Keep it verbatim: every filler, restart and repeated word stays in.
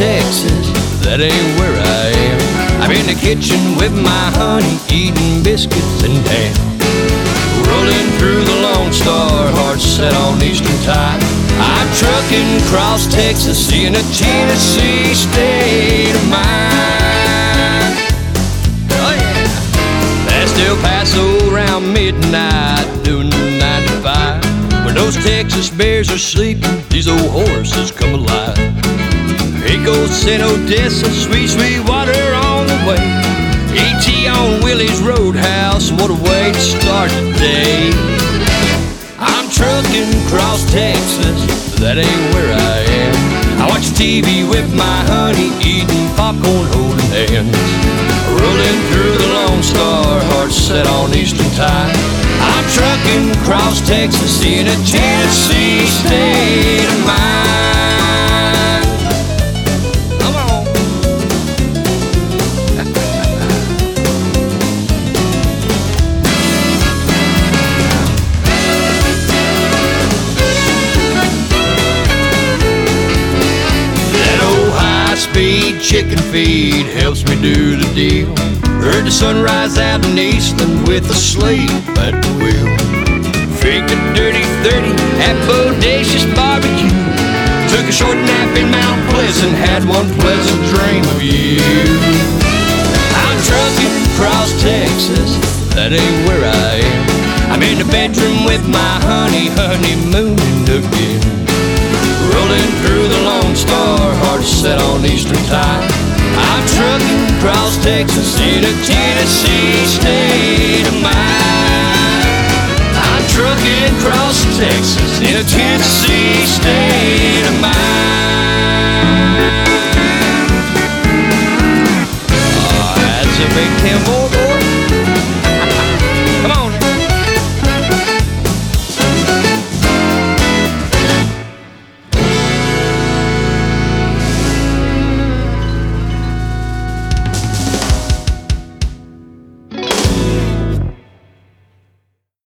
Texas, that ain't where I am. I'm in the kitchen with my honey, eating biscuits and ham. Rolling through the Lone Star, heart set on Eastern Time. I'm trucking across Texas in a Tennessee state of mind. Oh yeah. Past El Paso around midnight, doing the ninety-five. When those Texas bears are sleeping, these old horses come alive. Here goes San Odessa, sweet, sweet water on the way. E T on Willie's Roadhouse, what a way to start the day. I'm trucking across Texas, that ain't where I am. I watch T V with my honey, eating popcorn, holding hands. Rolling through the Lone Star, heart set on Eastern Time. I'm trucking across Texas in a Tennessee state of mind. Come on. That old high-speed chicken feed helps me do the deal. Heard the sunrise out in Eastland with a slave at the wheel. Figged a dirty thirty at Bodacious Barbecue. Took a short nap in Mount Pleasant, had one pleasant dream of you. I'm trucking across Texas, that ain't where I am. I'm in the bedroom with my honey, honeymooning again. Rolling through the Lone Star, heart set on Eastern Time. I'm trucking across Texas in a Tennessee state of mind. I'm trucking across Texas in a Tennessee state of mind. Oh, that's a big ten four, boy.